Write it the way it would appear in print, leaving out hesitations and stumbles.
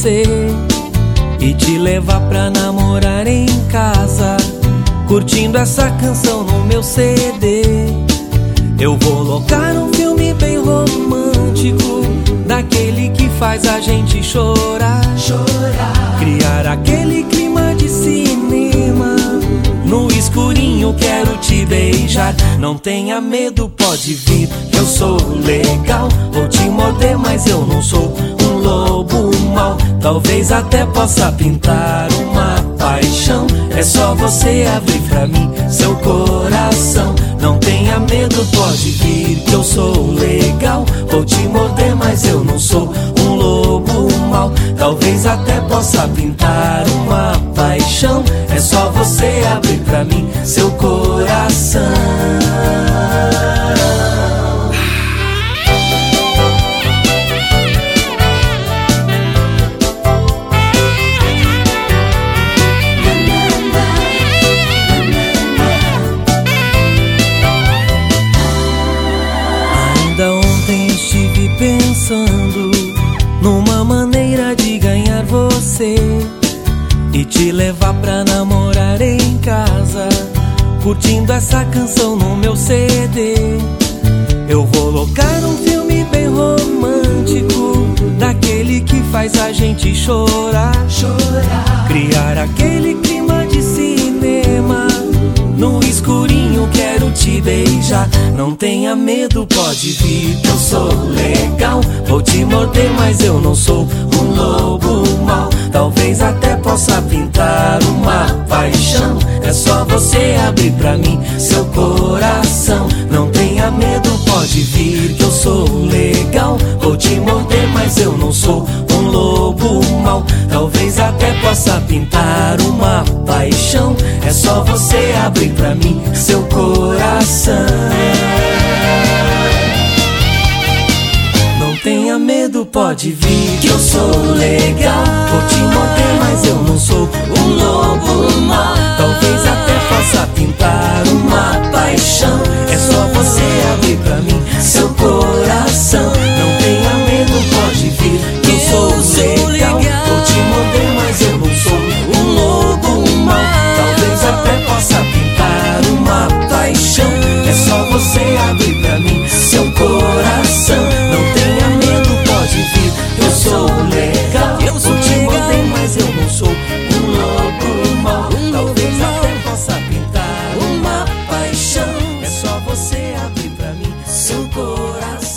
você e te levar pra namorar em casa, curtindo essa canção no meu CD. Eu vou colocar um filme bem romântico, daquele que faz a gente chorar. Criar aquele clima de cinema, no escurinho quero te beijar. Não tenha medo, pode vir, que eu sou legal. Vou te morder, mas eu não sou um lobo mau. Talvez até possa pintar uma paixão. É só você abrir pra mim seu coração. Não tenha medo, pode vir, que eu sou legal. Vou te morder, mas eu não sou um lobo mau. Talvez até possa pintar uma paixão. É só você abrir pra mim seu coração. Ainda ontem estive pensando numa maneira de ganhar você e te levar pra namorar em casa, curtindo essa canção no meu CD. Eu vou colocar um filme bem romântico, daquele que faz a gente chorar. Criar aquele clima de cinema, no escurinho quero te beijar. Não tenha medo, pode vir, que eu sou legal. Vou te morder, mas eu não sou um lobo mau. Talvez até possa pintar uma paixão. É só você abrir pra mim seu coração. Não tenha medo, pode vir, que eu sou legal. Vou te morder, mas eu não sou um lobo mau. Talvez até possa pintar uma paixão. É só você abrir pra mim seu coração. Não tenha medo, pode vir, que eu sou legal. Vou te morder, mas eu não sou um lobo mau. Talvez até possa pintar uma paixão. É só você abrir pra mim seu coração. Não tenha medo, pode vir, que eu sou legal. Vou te morder, mas eu não sou um lobo mau. Talvez até possa pintar uma paixão. É só você abrir pra mim seu coração. Não tenha medo, pode vir, eu sou legal. Vou te morder, mas eu não sou um lobo mau. Talvez até possa pintar uma paixão. É só você abrir pra mim seu coração.